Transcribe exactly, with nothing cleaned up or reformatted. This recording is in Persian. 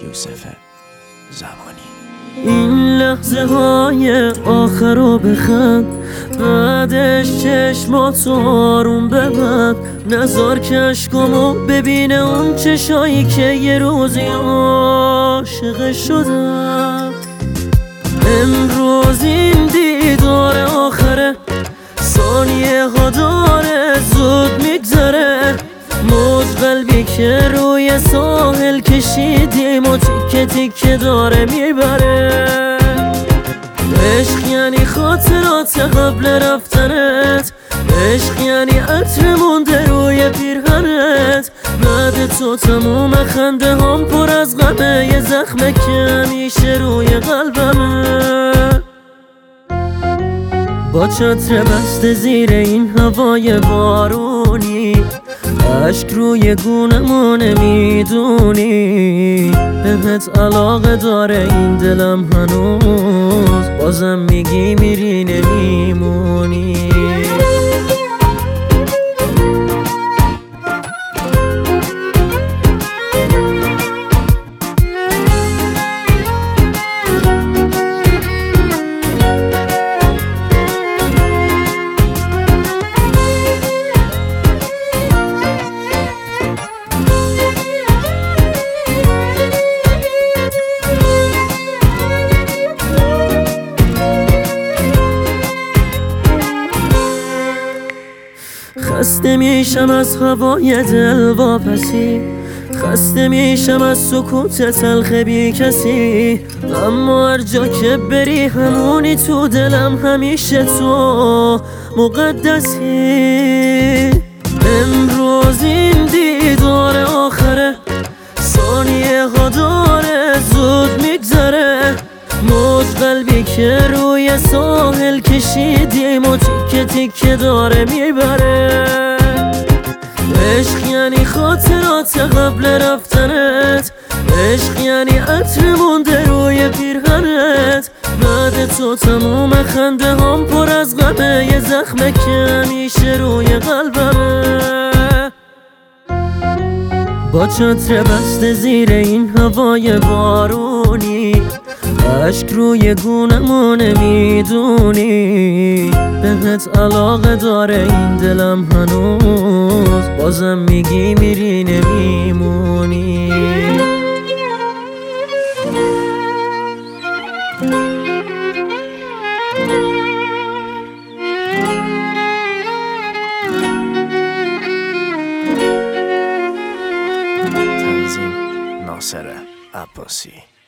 یوسف زمانی. این لحظه های آخر رو بخند، بعدش چشماتو آروم ببند. نذار که عشقامو ببینه اون چشایی که یه روزی عاشق شدم. امروز این دیدار آخره، ثانیه ها داره زود میگذره. موج قلبی که روی ساحل کشیدیم و تیکه تیکه داره میبره. عشق یعنی خاطرات قبل رفتنت، عشق یعنی عطر مونده روی پیرهنت. بعد تو تموم خنده هم پر از غمه، یه زخمه که همیشه روی قلبمه. با چتر بسته زیر این هوای بارونی، عشق روی گونمو نمیدونی. بهت علاقه داره این دلم هنوز، بازم میگی میری نمیمونی. خسته میشم از هوای دل واپسی، خسته میشم از سکوت تلخ بی کسی. اما هر جا که بری همونی تو دلم، همیشه تو مقدسی. امروز این دیدار آخره، ثانیه ها داره زود میگذره. موج قلبی که روی ساحل کشیدیم و تیکه تیکه داره میبره. عشق یعنی خاطرات قبل رفتنت، عشق یعنی عطر مونده روی پیرهنت. بعد تو تموم خنده هم پر از غمه، یه زخمه که همیشه روی قلبمه. با چتر بسته زیر این هوای بارونی، عشق روی گونمو نمیدونی. بهت علاقه داره این دلم هنوز، بازم میگی میری نمیمونی. تنظیم ناصر عباسی.